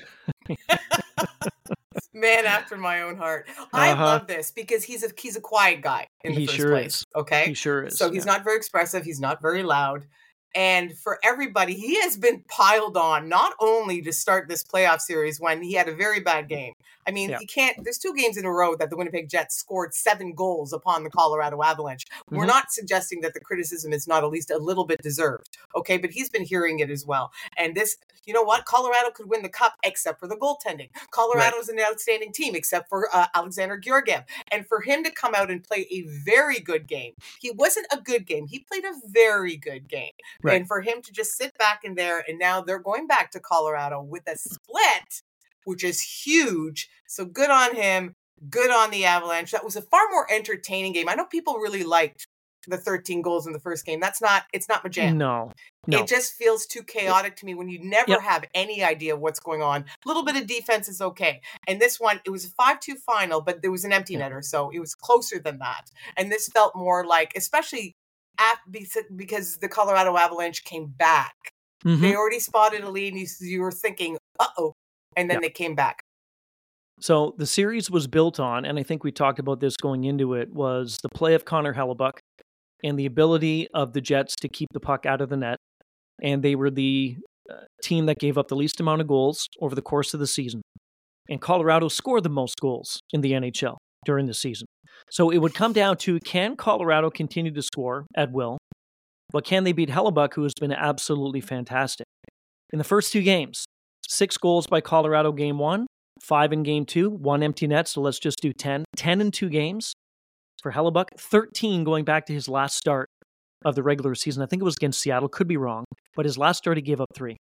Man after my own heart. I Uh-huh. love this because he's a he's a quiet guy in the He first sure place. is. Okay. He sure is. So he's yeah. not very expressive. He's not very loud. And for everybody, he has been piled on not only to start this playoff series when he had a very bad game. I mean, Yeah. you can't, there's two games in a row that the Winnipeg Jets scored seven goals upon the Colorado Avalanche. We're Mhm. not suggesting that the criticism is not at least a little bit deserved. Okay. But he's been hearing it as well. And this, you know what? Colorado could win the cup except for the goaltending. Colorado's an outstanding team except for uh, Alexander Georgiev. And for him to come out and play a very good game, he wasn't a good game. He played a very good game. Right. And for him to just sit back in there, and now they're going back to Colorado with a split, which is huge. So good on him. Good on the Avalanche. That was a far more entertaining game. I know people really liked the thirteen goals in the first game. That's not, it's not my jam. No. No. It just feels too chaotic to me when you never Yep. have any idea what's going on. A little bit of defense is okay. And this one, it was a five two final, but there was an empty netter, so it was closer than that. And this felt more like, especially at, because the Colorado Avalanche came back Mm-hmm. They already spotted a lead, and you, you were thinking, uh-oh, and then Yeah. they came back. So the series was built on, and I think we talked about this going into it, was the play of Connor Hellebuyck and the ability of the Jets to keep the puck out of the net. And they were the uh, team that gave up the least amount of goals over the course of the season. And Colorado scored the most goals in the N H L during the season. So it would come down to, can Colorado continue to score at will? But can they beat Hellebuyck, who has been absolutely fantastic? In the first two games, six goals by Colorado game one, five in game two, one empty net, so let's just do ten. ten in two games for Hellebuyck, thirteen going back to his last start of the regular season. I think it was against Seattle, could be wrong, but his last start he gave up three.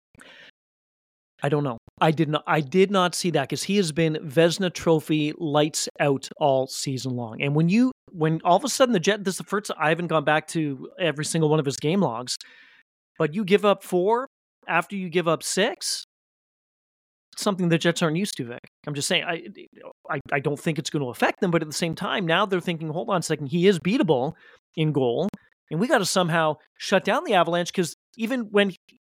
I don't know. I did not I did not see that because he has been Vezina Trophy lights out all season long. And when you when all of a sudden the Jet, this is the first, I haven't gone back to every single one of his game logs, but you give up four after you give up six, something the Jets aren't used to, Vic. I'm just saying, I, I I don't think it's going to affect them, but at the same time, now they're thinking, hold on a second, he is beatable in goal, and we got to somehow shut down the Avalanche, because even when he,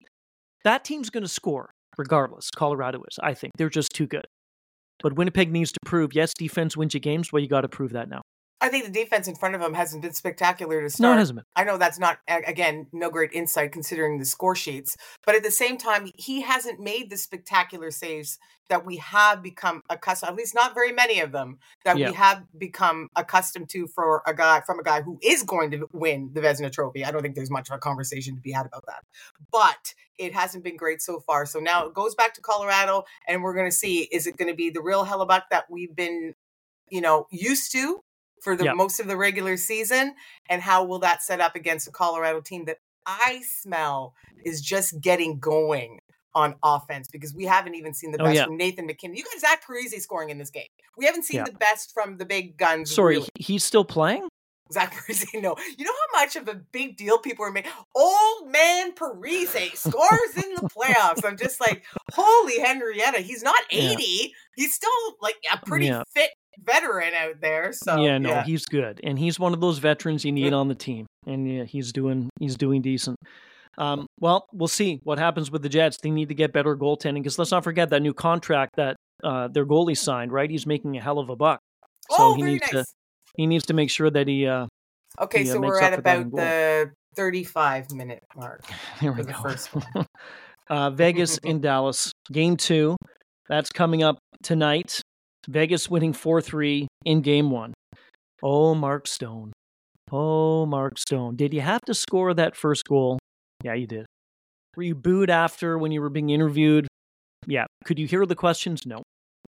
that team's going to score, regardless, Colorado is, I think. They're just too good. But Winnipeg needs to prove, yes, defense wins you games, well, you got to prove that now. I think the defense in front of him hasn't been spectacular to start. No, it hasn't been. I know that's not, again, no great insight considering the score sheets. But at the same time, he hasn't made the spectacular saves that we have become accustomed, at least not very many of them, that Yeah. we have become accustomed to for a guy from a guy who is going to win the Vezina Trophy. I don't think there's much of a conversation to be had about that. But it hasn't been great so far. So now it goes back to Colorado, and we're going to see, is it going to be the real Hellebuyck that we've been, you know, used to for the Yeah. most of the regular season, and how will that set up against a Colorado team that I smell is just getting going on offense, because we haven't even seen the Oh, best yeah. from Nathan McKinnon. You got Zach Parise scoring in this game. We haven't seen Yeah. the best from the big guns. Sorry, really. he- he's still playing? Zach Parise, no. You know how much of a big deal people are making? Old man Parise scores in the playoffs. I'm just like, holy Henrietta. He's not eighty. He's still like a pretty Yeah. fit veteran out there. So yeah, no, he's good, and he's one of those veterans you need on the team, and yeah, he's doing he's doing decent. Um, well, we'll see what happens with the Jets. They need to get better goaltending, because let's not forget that new contract that uh, their goalie signed. Right, he's making a hell of a buck, so Oh, he very needs nice. to he needs to make sure that he. Uh, Okay, he, uh, so makes we're up at for that in about goal. the thirty-five minute mark Here for we the go. first one. uh, Vegas in Dallas, game two. That's coming up tonight. Vegas winning four three in game one. Oh, Mark Stone. Oh, Mark Stone. Did you have to score that first goal? Yeah, you did. Were you booed after when you were being interviewed? Yeah. Could you hear the questions? No.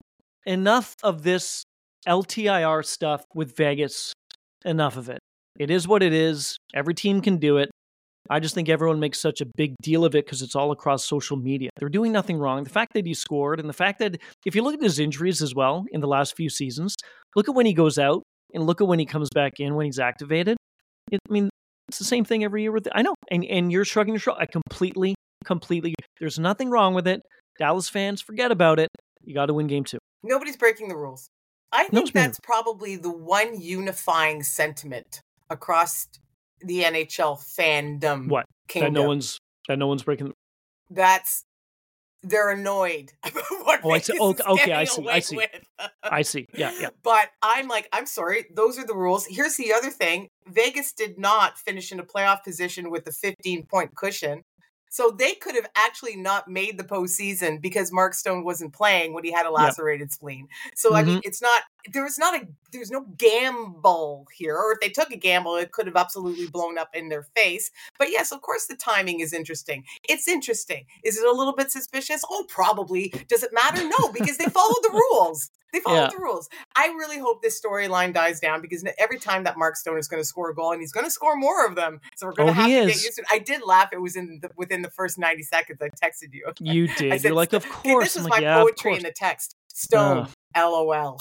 Enough of this L T I R stuff with Vegas. Enough of it. It is what it is. Every team can do it. I just think everyone makes such a big deal of it because it's all across social media. They're doing nothing wrong. The fact that he scored, and the fact that if you look at his injuries as well in the last few seasons, look at when he goes out and look at when he comes back in, when he's activated. It, I mean, it's the same thing every year with, I know, and, and you're shrugging your shoulder. I completely, completely, there's nothing wrong with it. Dallas fans, forget about it. You got to win game two. Nobody's breaking the rules. I think Nobody's breaking that's probably the one unifying sentiment across the N H L fandom. What? Kingdom. That no one's, that no one's breaking the That's they're annoyed about what Oh, I see. Vegas Oh, is okay, I getting see, I away see. with. I see. Yeah, yeah. But I'm like, I'm sorry, those are the rules. Here's the other thing. Vegas did not finish in a playoff position with a fifteen point cushion. So they could have actually not made the postseason because Mark Stone wasn't playing when he had a lacerated spleen. So I mean, it's not there's not a there's no gamble here. Or if they took a gamble, it could have absolutely blown up in their face. But yes, of course, the timing is interesting. It's interesting. Is it a little bit suspicious? Oh, probably. Does it matter? No, because they followed the rules. They followed Yeah. the rules. I really hope this storyline dies down, because every time that Mark Stone is going to score a goal, and he's going to score more of them, so we're going Oh, to have he to is. get used to it. I did laugh. It was in the, within the first ninety seconds. I texted you. You I did. said, You're like, of "Okay, course. this is I'm my like, yeah, of poetry course. in the text. Stone. Uh. LOL.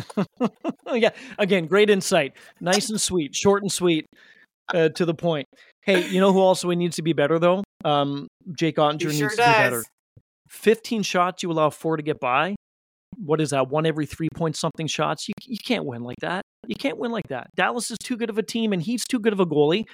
Yeah, again, great insight. Nice and sweet, short and sweet, uh, to the point. Hey, you know who also needs to be better, though? Um, Jake Ottinger He needs sure to does. be better. fifteen shots, you allow four to get by. What is that? One every three point something shots? You, you can't win like that. You can't win like that. Dallas is too good of a team, and he's too good of a goalie.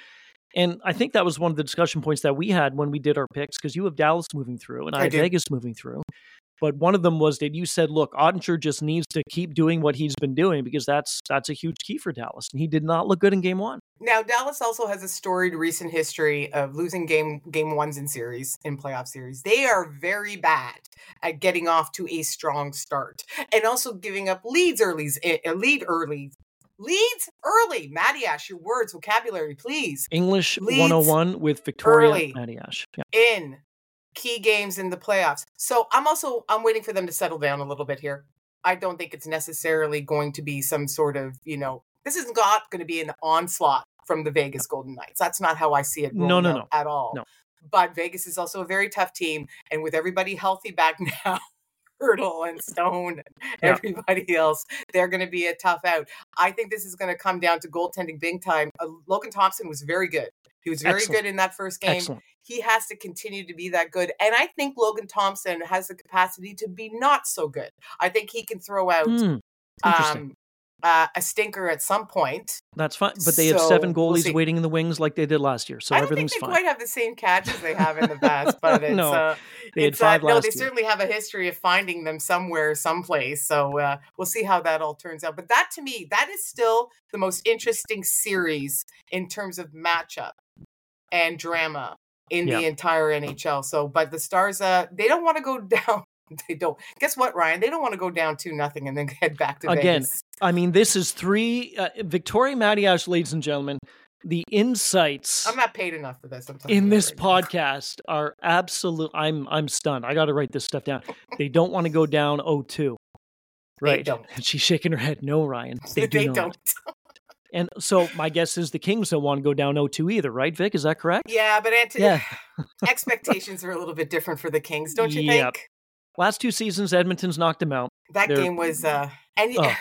And I think that was one of the discussion points that we had when we did our picks, because you have Dallas moving through and I, I have Vegas moving through. But one of them was that you said, look, Ottinger just needs to keep doing what he's been doing because that's that's a huge key for Dallas. And he did not look good in game one. Now, Dallas also has a storied recent history of losing game game ones in series, in playoff series. They are very bad at getting off to a strong start and also giving up leads early, a lead early. Leads early. Matty Ash, your words, vocabulary, please. English Leads one oh one with Victoria early Matty Ash. Yeah. In key games in the playoffs. So I'm also, I'm waiting for them to settle down a little bit here. I don't think it's necessarily going to be some sort of, you know, this is not going to be an onslaught from the Vegas Golden Knights. That's not how I see it no, no, no. at all. No. But Vegas is also a very tough team. And with everybody healthy back now, Hurdle and Stone and Yeah. everybody else, they're going to be a tough out. I think this is going to come down to goaltending big time. Uh, Logan Thompson was very good. He was very Excellent. good in that first game. Excellent. He has to continue to be that good. And I think Logan Thompson has the capacity to be not so good. I think he can throw out Hmm. Interesting. um, uh, a stinker at some point. That's fine. But they have So, seven we'll goalies see. waiting in the wings like they did last year. So I don't think everything's they fine. quite have the same catch as they have in the past, but it's, No, uh, they had it's, five uh, no, last they year. certainly have a history of finding them somewhere, someplace. So uh, we'll see how that all turns out. But that, to me, that is still the most interesting series in terms of matchup and drama in Yeah. the entire N H L. So, but the Stars, uh, they don't want to go down. They don't. Guess what, Ryan? They don't want to go down two nothing and then head back to Again, Vegas. I mean, this is three. Uh, Victoria Matty Ash, ladies and gentlemen, the insights I'm not paid enough for this. I'm telling in you this right now. podcast are absolute. I'm I'm stunned. I got to write this stuff down. They don't want to go down oh two. They Right. don't. And she's shaking her head. No, Ryan. They, do They not. don't. And so my guess is the Kings don't want to go down oh two either, right, Vic? Is that correct? Yeah, but Ant- Yeah. expectations are a little bit different for the Kings, don't you Yep. think? Last two seasons, Edmonton's knocked them out. That They're- game was, uh, and Oh.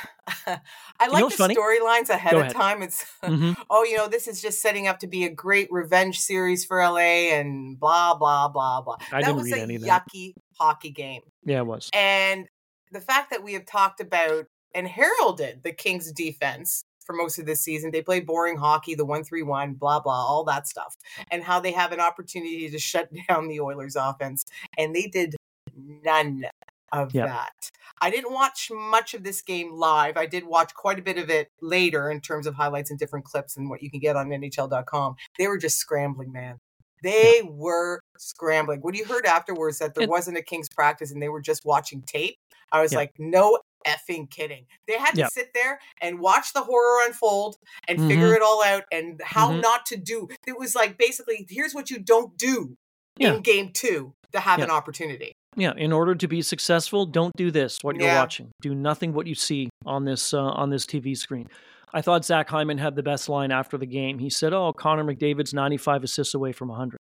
I like know what's the funny? storylines ahead Go of ahead. time. It's, Mhm. oh, you know, this is just setting up to be a great revenge series for L A and blah, blah, blah, blah. I that didn't was read a any of that. yucky hockey game. Yeah, it was. And the fact that we have talked about and heralded the Kings defense for most of this season, they play boring hockey, the one three one, blah, blah, all that stuff, and how they have an opportunity to shut down the Oilers offense. And they did none of Yep. that. I didn't watch much of this game live. I did watch quite a bit of it later in terms of highlights and different clips and what you can get on N H L dot com. They were just scrambling, man. They were scrambling. When you heard afterwards that there And- wasn't a Kings practice and they were just watching tape, I was Yeah. like, no effing kidding. They had to Yeah. sit there and watch the horror unfold and Mhm. figure it all out and how Mhm. not to do. It was like, basically, here's what you don't do Yeah. in game two to have Yeah. an opportunity. Yeah, in order to be successful, don't do this. What you're Yeah. watching, do nothing what you see on this uh, on this T V screen. I thought Zach Hyman had the best line after the game. He said, "Oh, Connor McDavid's ninety-five assists away from one hundred."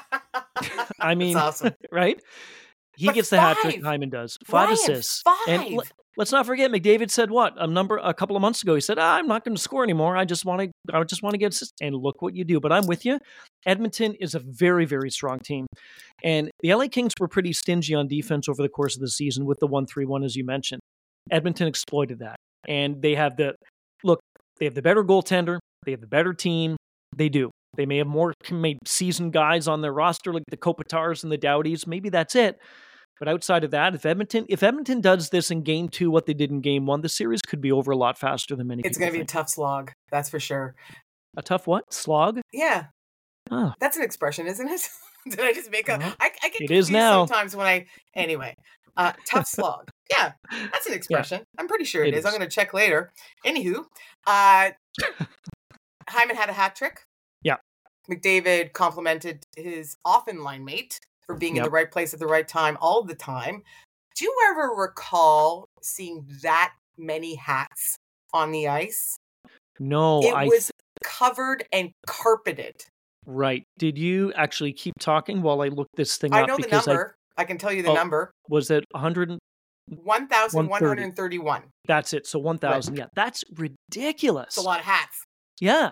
I mean, That's awesome. right? He But gets the hat trick. five. Hyman does five Ryan, assists. five. And l- let's not forget, McDavid said what a number a couple of months ago. He said, ah, "I'm not going to score anymore. I just want to. I just want to get assists." And look what you do. But I'm with you. Edmonton is a very, very strong team, and the L A Kings were pretty stingy on defense over the course of the season with the one three one, as you mentioned. Edmonton exploited that, and they have the look. They have the better goaltender. They have the better team. They do. They may have more maybe seasoned guys on their roster, like the Kopitars and the Dowdies. Maybe that's it. But outside of that, if Edmonton if Edmonton does this in game two, what they did in game one, the series could be over a lot faster than many It's people going to be a think. tough slog. That's for sure. A tough what? Slog? Yeah. Oh. That's an expression, isn't it? Did I just make up? Well, I, I get it is confused now. sometimes when I. Anyway, uh, tough slog. Yeah, that's an expression. I'm pretty sure it It is. is. I'm going to check later. Anywho, uh, Hyman had a hat trick. Yeah. McDavid complimented his often line mate for being in Yep. the right place at the right time all the time. Do you ever recall seeing that many hats on the ice? No, it I was covered and carpeted. right. Did you actually keep talking while I look this thing I up? know the because number. I, can tell you the Oh. number. I was it one hundred. one thousand one hundred thirty-one. That's it. So one thousand. Yeah, that's ridiculous. It's a lot of hats. Yeah.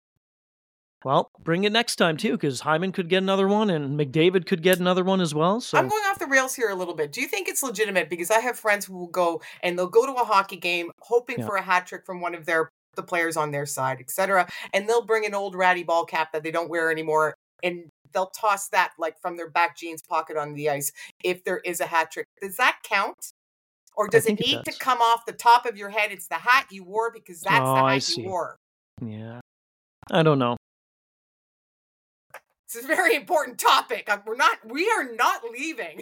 Well, bring it next time too, because Hyman could get another one, and McDavid could get another one as well. So I'm going off the rails here a little bit. Do you think it's legitimate? Because I have friends who will go and they'll go to a hockey game hoping Yeah. for a hat trick from one of their the players on their side, et cetera. And they'll bring an old ratty ball cap that they don't wear anymore, and they'll toss that like from their back jeans pocket on the ice if there is a hat trick. Does that count? Or does it need it to come off the top of your head? It's the hat you wore because that's oh, the I hat see. you wore. Yeah. I don't know. It's a very important topic. We're not, we are not leaving.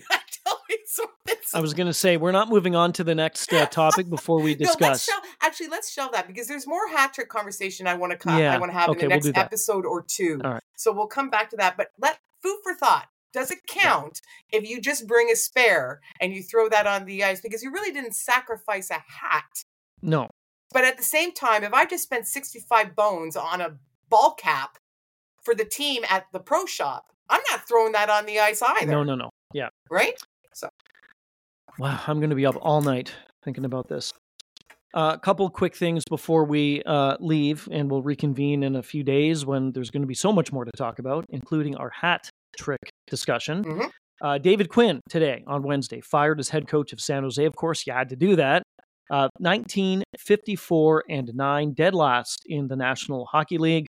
I was going to say, we're not moving on to the next uh, topic before we discuss. No, let's shelve, actually, let's shelve that because there's more hat trick conversation I want to cut, yeah. I want to have okay, in the next we'll episode or two. All right. So we'll come back to that. But let food for thought. Does it count if you just bring a spare and you throw that on the ice because you really didn't sacrifice a hat? No. But at the same time, if I just spent sixty-five bones on a ball cap for the team at the pro shop, I'm not throwing that on the ice either. No, no, no. Yeah. Right? So. Wow, I'm going to be up all night thinking about this. A uh, couple quick things before we uh, leave, and we'll reconvene in a few days when there's going to be so much more to talk about, including our hat trick discussion. Mm-hmm. Uh, David Quinn today on Wednesday fired as head coach of San Jose. Of course, you had to do that. Uh, nineteen fifty-four and nine, dead last in the National Hockey League.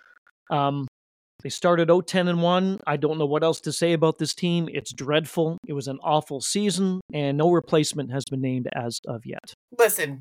Um, they started out ten and one. I don't know what else to say about this team. It's dreadful. It was an awful season, and no replacement has been named as of yet. Listen,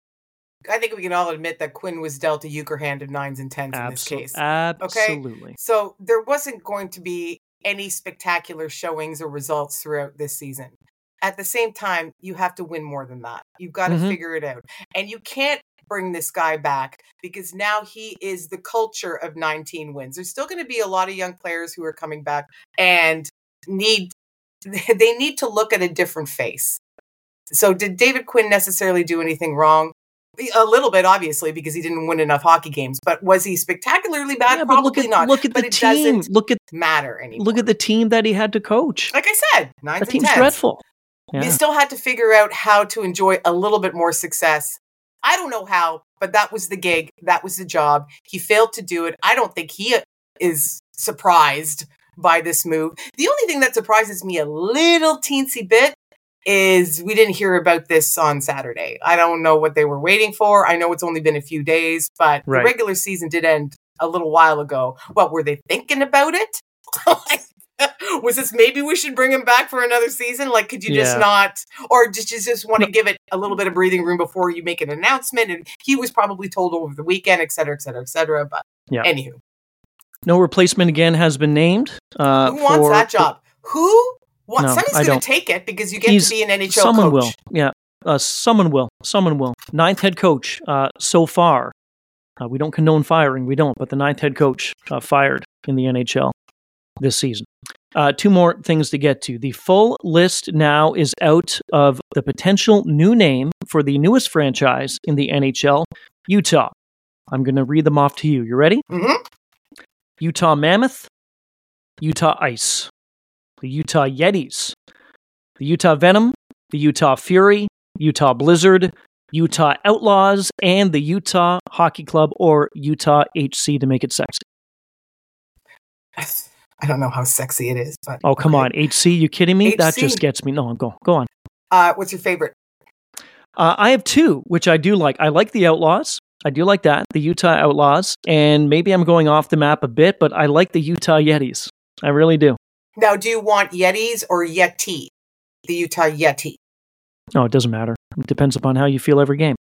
I think we can all admit that Quinn was dealt a euchre hand of nines and tens Absol- in this case. Absolutely. Okay? So there wasn't going to be any spectacular showings or results throughout this season. At the same time, you have to win more than that. You've got to Mhm. figure it out. And you can't bring this guy back because now he is the culture of nineteen wins. There's still going to be a lot of young players who are coming back and need they need to look at a different face. So did David Quinn necessarily do anything wrong? A little bit, obviously, because he didn't win enough hockey games. But was he spectacularly bad? Yeah, but Probably look at, not. Look at but the it team. doesn't Look at matter anymore. look at the team that he had to coach. Like I said, nines That and team's tens. dreadful. Yeah. You still had to figure out how to enjoy a little bit more success. I don't know how, but that was the gig. That was the job. He failed to do it. I don't think he is surprised by this move. The only thing that surprises me a little teensy bit is we didn't hear about this on Saturday. I don't know what they were waiting for. I know it's only been a few days, but Right. the regular season did end a little while ago. What, were they thinking about it? Was this maybe we should bring him back for another season? Like, could you just Yeah. not, or just you just want to No. give it a little bit of breathing room before you make an announcement? And he was probably told over the weekend, et cetera, et cetera, et cetera. But Yeah. anywho, No replacement again has been named. Uh, who wants for- that job? Who wants? No, Somebody's I going don't. to take it because you get He's- to be an N H L Someone coach. will. Yeah. Uh, someone will. Someone will. Ninth head coach uh, so far. Uh, we don't condone firing. We don't. But the ninth head coach uh, fired in the N H L this season. Uh, two more things to get to. The full list now is out of the potential new name for the newest franchise in the N H L, Utah. I'm going to read them off to you. You ready? Mhm. Utah Mammoth, Utah Ice, the Utah Yetis, the Utah Venom, the Utah Fury, Utah Blizzard, Utah Outlaws, and the Utah Hockey Club, or Utah H C to make it sexy. I don't know how sexy it is, but Oh, come okay. on. H C, you kidding me? That H C. just gets me. No, go, go on. Uh, what's your favorite? Uh, I have two, which I do like. I like the Outlaws. I do like that, the Utah Outlaws. And maybe I'm going off the map a bit, but I like the Utah Yetis. I really do. Now, do you want Yetis or Yeti? The Utah Yeti. No, it doesn't matter. It depends upon how you feel every game.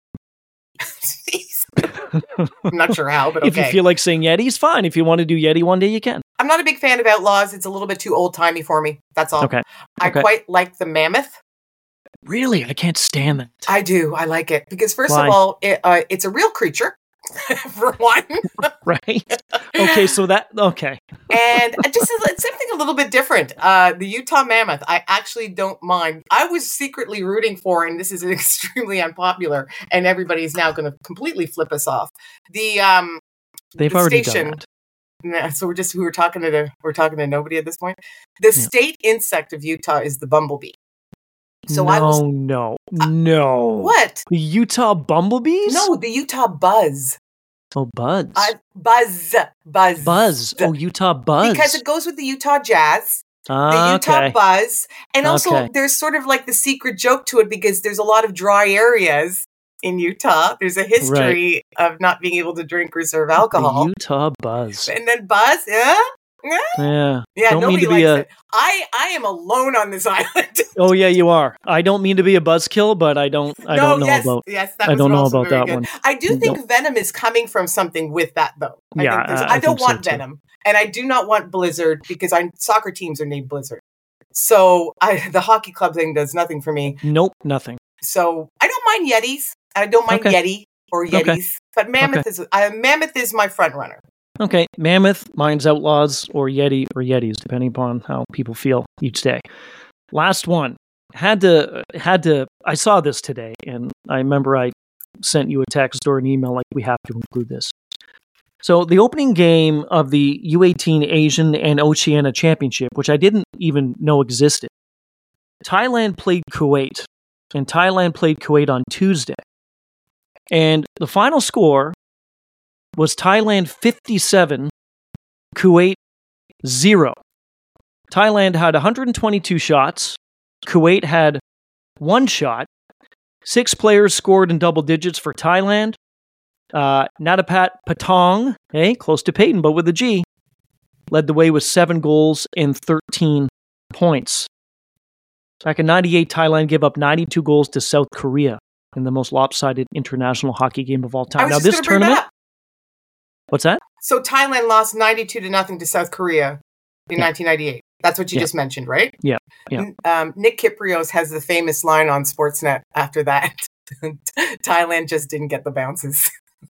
I'm not sure how, but If you okay. feel like saying Yeti's fine. If you want to do Yeti one day, you can. I'm not a big fan of Outlaws. It's a little bit too old-timey for me. That's all. Okay. I Okay. quite like the Mammoth. Really? I can't stand that. I do. I like it. Because first Why? of all, it, uh, it's a real creature, for one. Right? Okay, so that, okay. And it just it's something a little bit different. Uh, the Utah Mammoth, I actually don't mind. I was secretly rooting for, and this is extremely unpopular, and everybody is now going to completely flip us off. The um, They've the already station. done that. Nah, so we're just we were talking to the, we're talking to nobody at this point. The Yeah. state insect of Utah is the bumblebee. So no, I was no, no. what? The Utah Bumblebees? No, the Utah Buzz. Oh, Buds. I, buzz, buzz, Buzz. Oh, Utah Buzz. Because it goes with the Utah Jazz. The Ah, Utah okay. Buzz. And also, Okay. there's sort of like the secret joke to it because there's a lot of dry areas in Utah. There's a history right. of not being able to drink or serve alcohol. The Utah Buzz. And then Buzz, yeah? Yeah. Yeah. Yeah, don't nobody mean to likes be a... it. I, I am alone on this island. Oh, yeah, you are. I don't mean to be a buzzkill, but I don't I no, don't know yes, about yes, that I was don't know also about very that good. one. I do think no. Venom is coming from something with that, though. I yeah, think I, I, I don't think want so Venom. And I do not want Blizzard because our soccer teams are named Blizzard. So I, the hockey club thing does nothing for me. Nope, nothing. So I don't mind Yetis. I don't mind okay. Yeti or Yetis. Okay. But Mammoth okay. is uh, Mammoth is my front runner. Okay, Mammoth, Mine's Outlaws, or Yeti or Yetis, depending upon how people feel each day. Last one. Had to, had to, I saw this today, and I remember I sent you a text or an email like, we have to include this. So the opening game of the U eighteen Asian and Oceania Championship, which I didn't even know existed, Thailand played Kuwait, and Thailand played Kuwait on Tuesday. And the final score was Thailand fifty-seven, Kuwait zero. Thailand had one hundred twenty-two shots. Kuwait had one shot. Six players scored in double digits for Thailand. Uh, Natapat Patong, hey, close to Peyton, but with a G, led the way with seven goals and thirteen points. Back in ninety-eight, Thailand gave up ninety-two goals to South Korea in the most lopsided international hockey game of all time. Now, this tournament... What's that? So Thailand lost ninety-two to nothing to South Korea in yeah. nineteen ninety-eight. That's what you yeah. just mentioned, right? Yeah. yeah. Um, Nick Kyprios has the famous line on Sportsnet after that. Thailand just didn't get the bounces.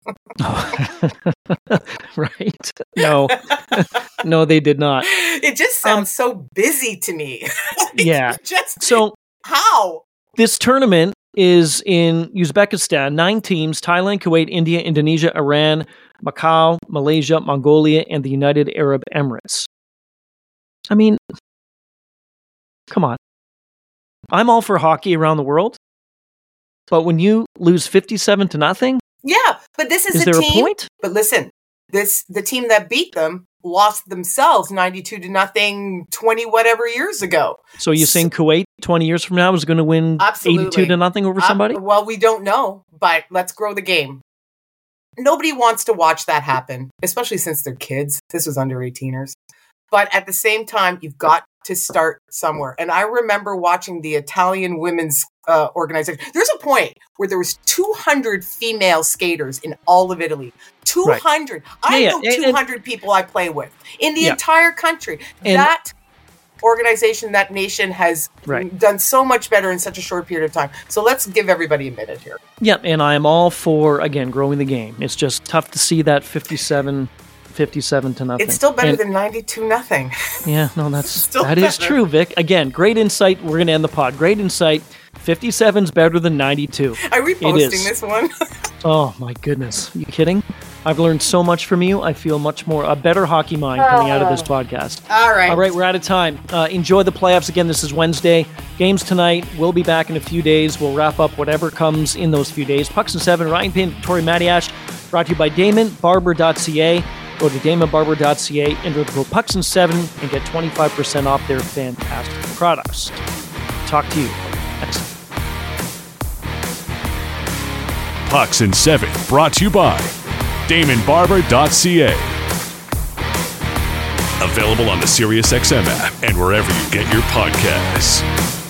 Right. No. No, they did not. It just sounds um, so busy to me. Yeah. Just so how? This tournament is in Uzbekistan. Nine teams: Thailand, Kuwait, India, Indonesia, Iran, Macau, Malaysia, Mongolia, and the United Arab Emirates. I mean, come on. I'm all for hockey around the world, but when you lose fifty-seven to nothing, yeah, but this is, is a there team. A point? But listen, this the team that beat them lost themselves ninety-two to nothing twenty whatever years ago. So you saying Kuwait twenty years from now is going to win Absolutely. eighty-two to nothing over somebody? Uh, well, we don't know, but let's grow the game. Nobody wants to watch that happen, especially since they're kids. This was under eighteeners. But at the same time, you've got to start somewhere. And I remember watching the Italian women's uh, organization. There's a point where there was two hundred female skaters in all of Italy. two hundred. Right. I yeah, know yeah. two hundred and, people I play with in the yeah. entire country. And, that organization, that nation has right. done so much better in such a short period of time. So let's give everybody a minute here. Yep, and I am all for, again, growing the game. It's just tough to see that fifty-seven... fifty-seven to nothing. It's still better and, than ninety-two nothing. Yeah, no, that's still that better. is true, Vic. Again, great insight. We're going to end the pod. Great insight. fifty-seven's better than ninety-two. Are we posting this one? Oh my goodness. Are you kidding? I've learned so much from you. I feel much more, a better hockey mind coming out of this podcast. All right. All right, we're out of time. Uh, enjoy the playoffs. Again, this is Wednesday. Games tonight. We'll be back in a few days. We'll wrap up whatever comes in those few days. Pucks and Seven, Ryan Payne, Victoria Matiash, brought to you by Damon Barber dot c a. Go to Damon Barber dot c a, enter the code Pucks and Seven, and get twenty-five percent off their fantastic products. Talk to you next time. Pucks and Seven, brought to you by Damon Barber dot c a. Available on the SiriusXM app and wherever you get your podcasts.